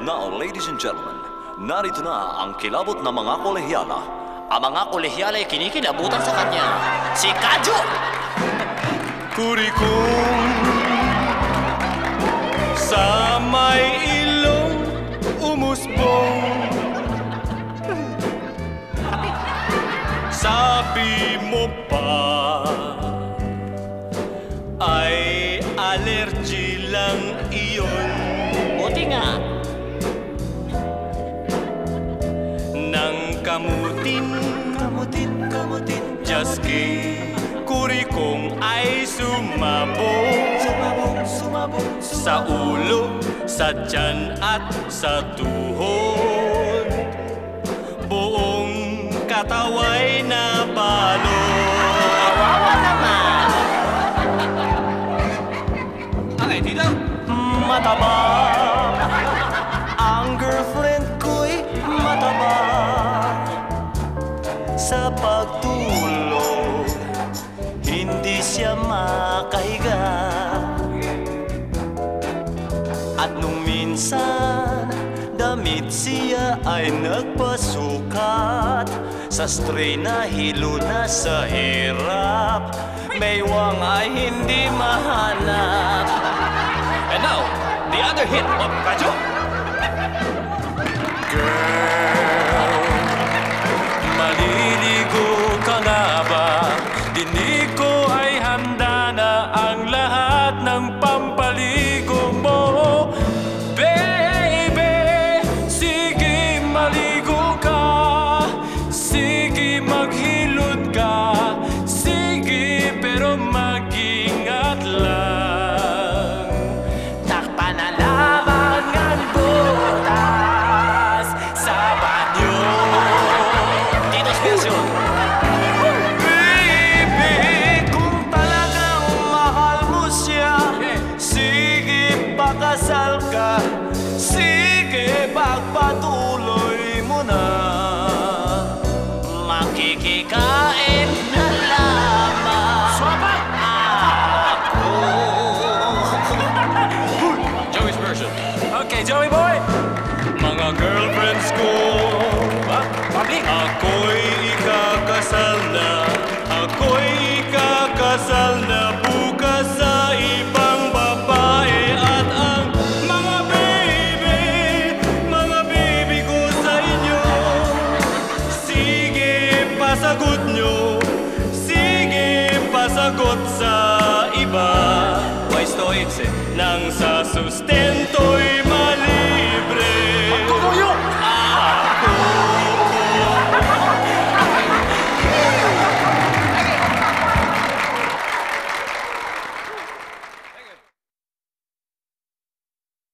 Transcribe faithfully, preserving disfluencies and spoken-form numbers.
Now, ladies and gentlemen, narito na ang kilabot na mga kolehyala. Ang mga kolehyala ay kinikilabutan sa kanya. Si Kadyo! Kurikong sa may ilong umusbong. Sabi mo pa ay allergy lang iyon. Buti nga. Nang kamutin, kamutin, kamutin, just kay kurikong ay sumabong, sumabong, sumabong, sa ulo, sa tiyan at sa tuhod. Buong kataway na balon. Kawawa naman. Okay, dito. Mataba ang girlfriend ko'y mataba. Sa pagtulog, hindi siya makahiga. At nung minsan, damit siya ay nagpasukat. Sa stray na hilo na sa hirap, may wang ay hindi mahanap. And now, the other hit of Kadyo. Girl, maliligo ka nga ba? Dinig ko ay handa na ang lahat ng pampaligo mo. Baby, sige maligo ka. Sige maghilod ka. Sige pero mag-ingat lang. Takpan na lamang ang butas sa banyo. Dito's version. Baby, kung talagang mahal mo siya, sige pakasal ka. Sige pagpatuloy mo na. Makikikain na lamang Swapa! ako. Joey's version. Okay, Joey boy! Mga girlfriends ko, Public! ako'y ikakasal na. Ako'y ikakasal na bukas sa ibang babae. At ang mga baby, mga baby ko sa inyo, sige pasagot nyo. Sige pasagot sa iba. Wise to it's eh. Nang sa sustento'y